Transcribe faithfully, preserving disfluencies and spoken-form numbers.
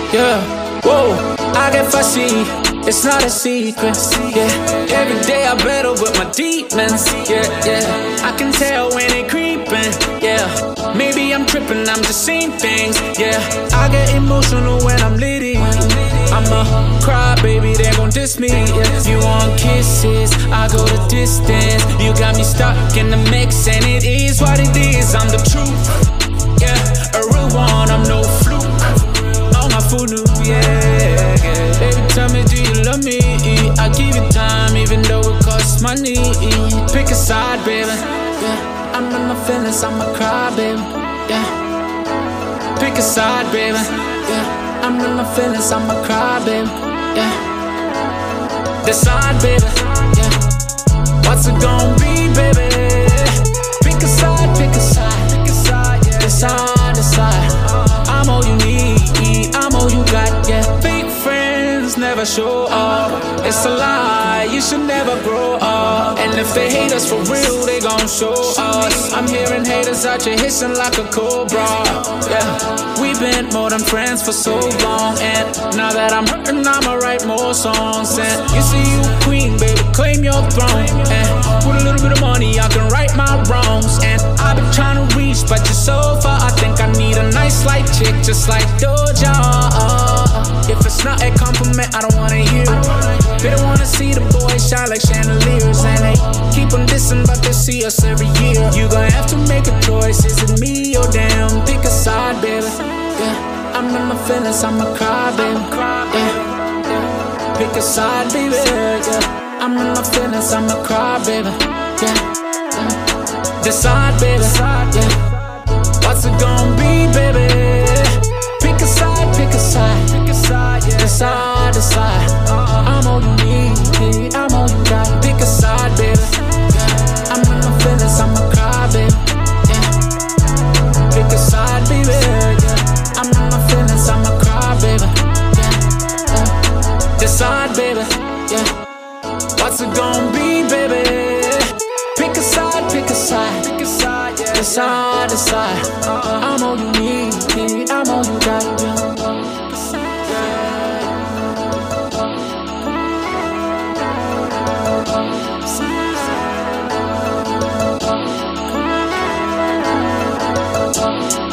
yeah. Whoa, I get fussy, it's not a secret, yeah. Every day I battle with my demons, yeah, yeah. I can tell when they creeping, yeah. Maybe I'm tripping, I'm just seeing things, yeah. I get emotional when I'm litty. I'm a cry baby, they gon' diss me, yeah. You want kisses, I go the distance. You got me stuck in the mix and it is what it is. I'm the truth, yeah. A real one, I'm no fluke. All my food new, yeah, yeah. Baby, tell me, do you love me? I give you time, even though it costs money. Pick a side, baby, yeah. I'm in my feelings, I'm a cry, baby, yeah. Pick a side, baby, yeah. I'm in my feelings, I'm a cry, baby, yeah. Decide, baby, yeah. What's it gon' be, baby? Pick a side, pick a side, pick a side, yeah. Decide, decide. I'm all you need, I'm all you got, yeah. Fake friends never show up, it's a lie, you should never grow up. And if they hate us for real, they gon' show us. I'm hearing haters out here hissing like a cobra, yeah. We've been more than friends for so long, and now that I'm hurting, I'ma write more songs. And you see you queen, baby, claim your throne. And with a little bit of money, I can right my wrongs. And I've been trying to reach, but you're so far. I think I need a nice light chick, just like Doja. If it's not a compliment, I don't wanna hear it. They don't wanna see the boys shine like chandeliers, and they keep on dissing, but they see us every year. You gon' have to make a choice, is it me or them? Pick a side, baby, yeah. I'm in my feelings, I'm a cry, baby, yeah. Pick a side, baby, yeah. I'm in my feelings, I'm a cry, baby, yeah. Decide, baby, yeah. What's it gon' be, baby? Pick a side, pick a side, pick a side, yeah. Decide, decide. I'm all you need, I'm all you got. Pick a side, baby, yeah. I'm in my feelings, I'm a cry, baby, yeah. Pick a side, baby, yeah. I'm in my feelings, I'm a cry, baby, yeah, yeah. Decide, baby, yeah. What's it gon' be, baby? Pick a side, pick a side, pick a side, yeah. Decide, decide. I'm all you need, I'm all you got, yeah. We'll be right back.